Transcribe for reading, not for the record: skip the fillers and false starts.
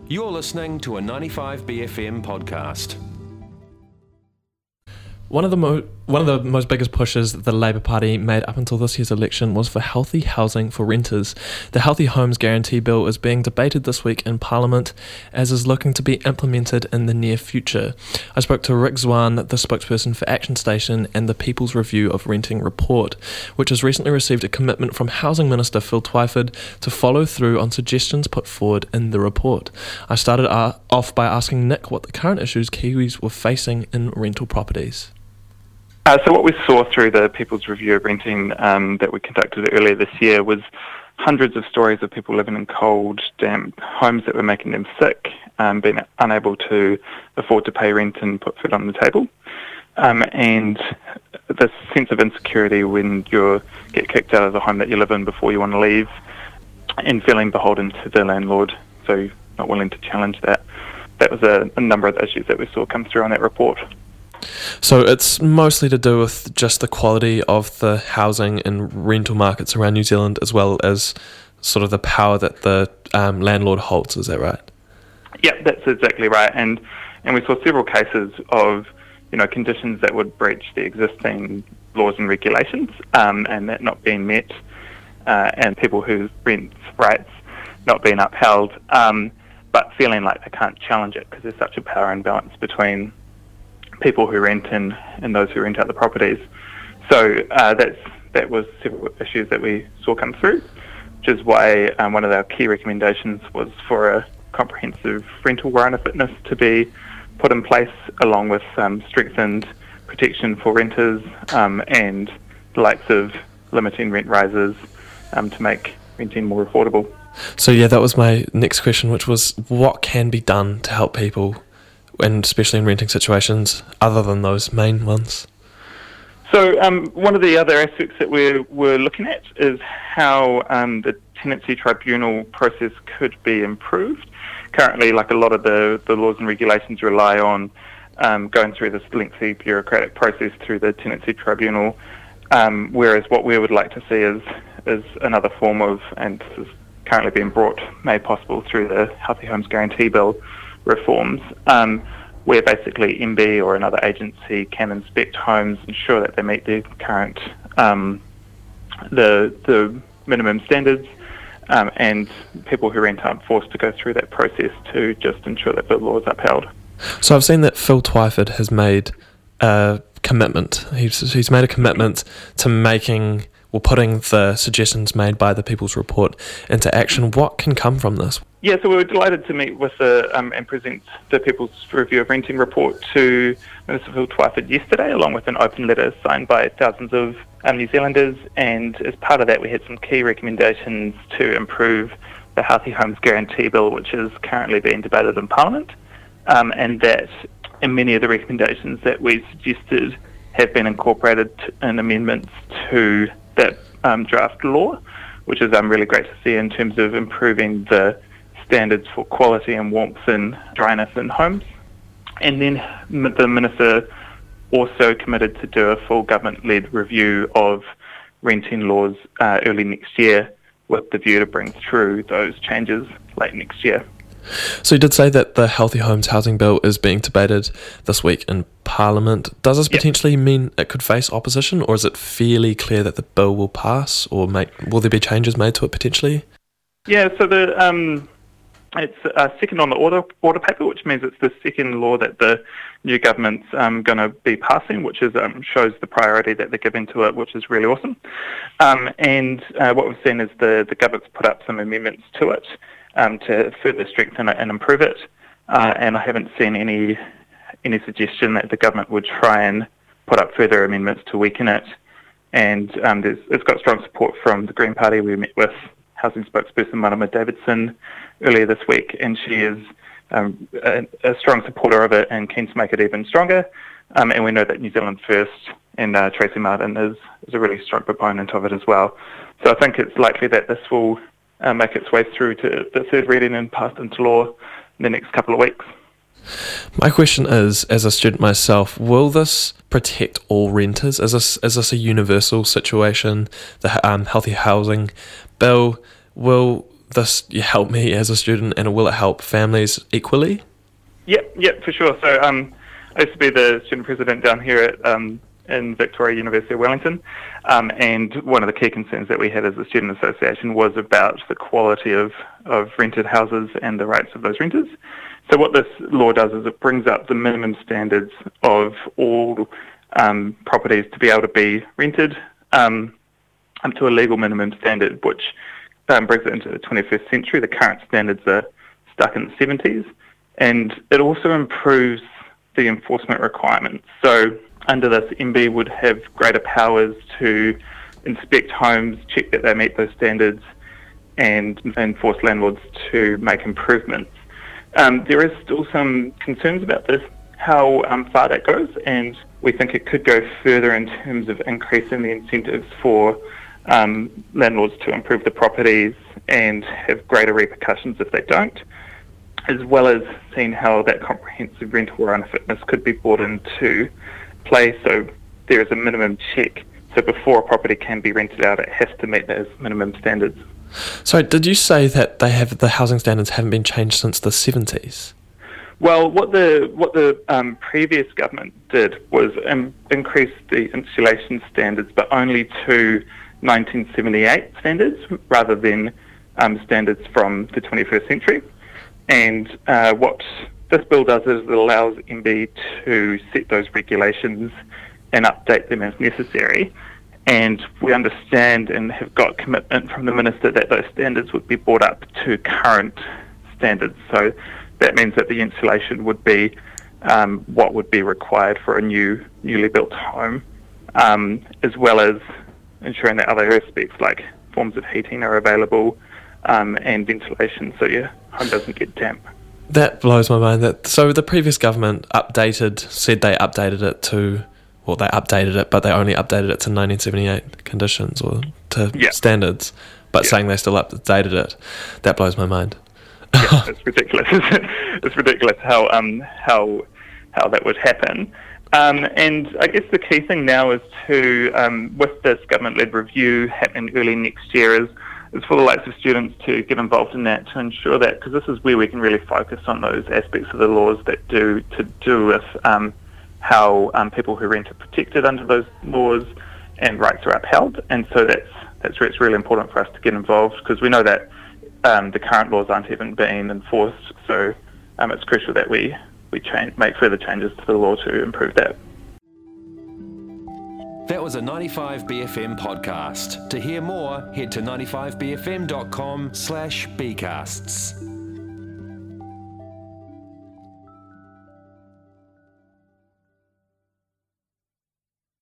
You're listening to a 95BFM podcast. One of the most biggest pushes the Labour Party made up until this year's election was for healthy housing for renters. The Healthy Homes Guarantee Bill is being debated this week in Parliament, as is looking to be implemented in the near future. I spoke to Rick Zwan, the spokesperson for Action Station and the People's Review of Renting report, which has recently received a commitment from Housing Minister Phil Twyford to follow through on suggestions put forward in the report. I started off by asking Nick what the current issues Kiwis were facing in rental properties. So what we saw through the People's Review of Renting that we conducted earlier this year was hundreds of stories of people living in cold, damp homes that were making them sick, being unable to afford to pay rent and put food on the table. And this sense of insecurity when you get kicked out of the home that you live in before you want to leave, and feeling beholden to the landlord, so not willing to challenge that. That was a number of the issues that we saw come through on that report. So it's mostly to do with just the quality of the housing and rental markets around New Zealand, as well as sort of the power that the landlord holds, is that right? Yeah, that's exactly right. And we saw several cases of, conditions that would breach the existing laws and regulations, and that not being met, and people whose rent rights not being upheld, but feeling like they can't challenge it because there's such a power imbalance between people who rent and those who rent out the properties. So that was several issues that we saw come through, which is why one of our key recommendations was for a comprehensive rental warrant of fitness to be put in place, along with strengthened protection for renters and the likes of limiting rent rises to make renting more affordable. So yeah, that was my next question, which was what can be done to help people, and especially in renting situations, other than those main ones? So one of the other aspects that we're looking at is how the tenancy tribunal process could be improved. Currently, like a lot of the laws and regulations rely on going through this lengthy bureaucratic process through the tenancy tribunal, whereas what we would like to see is another form of, and this is currently being made possible through the Healthy Homes Guarantee Bill reforms, where basically MB or another agency can inspect homes, ensure that they meet the current the minimum standards, and people who rent aren't forced to go through that process to just ensure that the law is upheld. So I've seen that Phil Twyford has made a commitment. He's made a commitment to putting the suggestions made by the People's Report into action. What can come from this? Yeah, so we were delighted to meet with and present the People's Review of Renting report to Minister Phil Twyford yesterday, along with an open letter signed by thousands of New Zealanders. And as part of that, we had some key recommendations to improve the Healthy Homes Guarantee Bill, which is currently being debated in Parliament, and that in many of the recommendations that we suggested have been incorporated in amendments to that draft law, which is really great to see in terms of improving the standards for quality and warmth and dryness in homes. And then the Minister also committed to do a full government-led review of renting laws early next year, with the view to bring through those changes late next year. So you did say that the Healthy Homes Housing Bill is being debated this week in Parliament. Does this potentially mean it could face opposition, or is it fairly clear that the bill will pass, or will there be changes made to it potentially? Yeah, so it's second on the order paper, which means it's the second law that the new government's going to be passing, which is shows the priority that they're giving to it, which is really awesome. And what we've seen is the government's put up some amendments to it to further strengthen it and improve it. And I haven't seen any suggestion that the government would try and put up further amendments to weaken it. And it's got strong support from the Green Party. We met with housing spokesperson Marama Davidson earlier this week, and she is a strong supporter of it and keen to make it even stronger. And we know that New Zealand First and Tracy Martin is a really strong proponent of it as well. So I think it's likely that this will make its way through to the third reading and passed into law in the next couple of weeks. My question is, as a student myself, will this protect all renters? Is this a universal situation? The Healthy Housing Bill, will this help me as a student, and will it help families equally? Yep, for sure. So I used to be the student president down here at in Victoria University of Wellington, and one of the key concerns that we had as a student association was about the quality of rented houses and the rights of those renters. So what this law does is it brings up the minimum standards of all properties to be able to be rented to a legal minimum standard, which brings it into the 21st century. The current standards are stuck in the 70s, and it also improves the enforcement requirements. So under this, MB would have greater powers to inspect homes, check that they meet those standards, and enforce landlords to make improvements. There is still some concerns about this, how far that goes, and we think it could go further in terms of increasing the incentives for landlords to improve the properties and have greater repercussions if they don't, as well as seeing how that comprehensive rental or unfitness could be brought into play. So there is a minimum check. So before a property can be rented out, it has to meet those minimum standards. So did you say that the housing standards haven't been changed since the 70s? Well, what the previous government did was increase the insulation standards, but only to 1978 standards rather than standards from the 21st century. And what this bill does is it allows MB to set those regulations and update them as necessary. And we understand and have got commitment from the Minister that those standards would be brought up to current standards. So that means that the insulation would be what would be required for a newly built home, as well as ensuring that other aspects like forms of heating are available and ventilation, so your home doesn't get damp. That blows my mind. So the previous government said they updated it to, well, they updated it, but they only updated it to 1978 conditions or to standards, but saying they still updated it. That blows my mind. Yeah, it's ridiculous. It's ridiculous how that would happen. And I guess the key thing now is to, with this government-led review happening early next year, is for the likes of students to get involved in that, to ensure that, because this is where we can really focus on those aspects of the laws that do with how people who rent are protected under those laws and rights are upheld. And so that's where it's really important for us to get involved, because we know that the current laws aren't even being enforced. So it's crucial that we make further changes to the law to improve that. That was a 95BFM podcast. To hear more, head to 95bfm.com/bcasts.